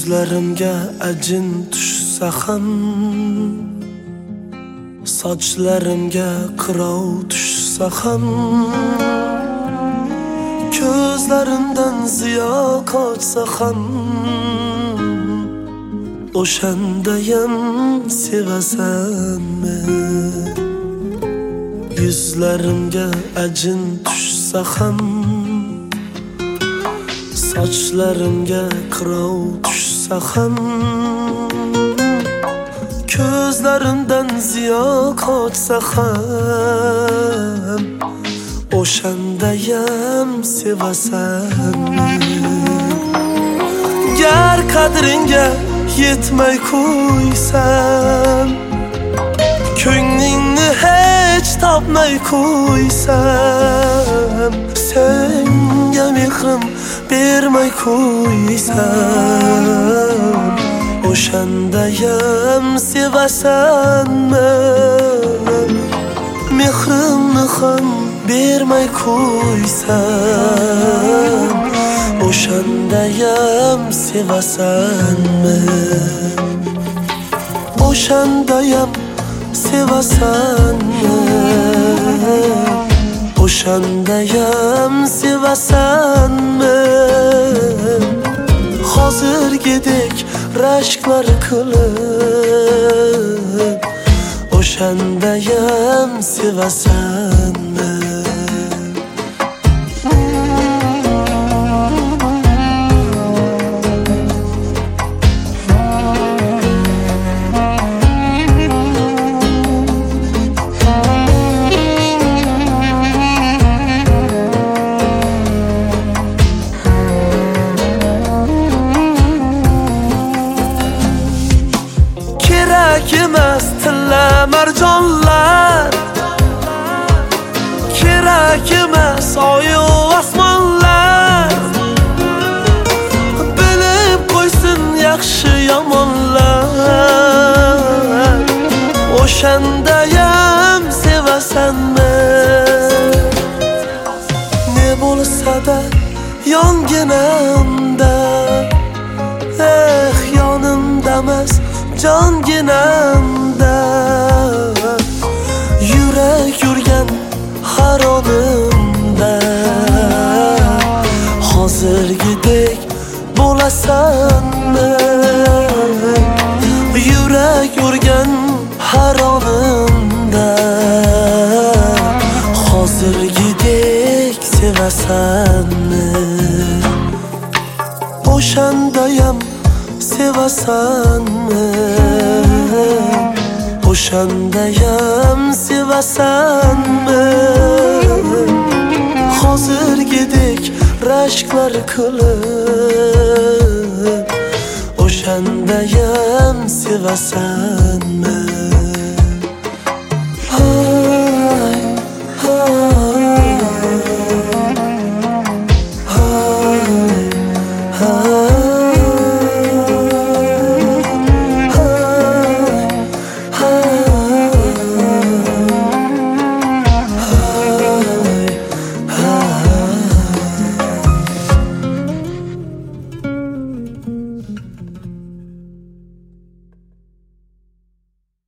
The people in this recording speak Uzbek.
Yuzlarimga ajin tushsa ham, sochlarimga qirov tushsa ham, ko'zlarimdan ziyo qochsa ham, o'shandayam sevasanmi? Yuzlarimga ajin tushsa ham, sochlarimga qirov tushsa ham, ko'zlarimdan ziyo qochsa ham, o'shandayam sevasanmi? Gar qadringga yetmay qo'ysam, ko'nglingni hech topmay qo'ysam, senga mehrim bermay qo'ysam, o'shandayam sevasanmi? Mehrimni ham bermay qo'ysam, o'shandayam sevasanmi? O'shandayam sevasanmi? O'shandayam sevasanmi? Hozirgidek rashklar qilib, o'shandayam sevasanmi? Kerak emas tilla marjonlar, kerak emas oyu osmonlar, bilib qo'ysin yaxshi yomonlar, o'shandayam sevasanmi? Ne bo'lsa-da yonginamda, yonimdamas jonginamda, yurak yurgan har onimda, hozirgidek bo'lasanmi? Yurak yurgan har onimda, hozirgidek sevasanmi? O'shandayam sevasanmi? O'shandayam sevasanmi? Hozirgidek rashklar qilib, o'shandayam sevasanmi?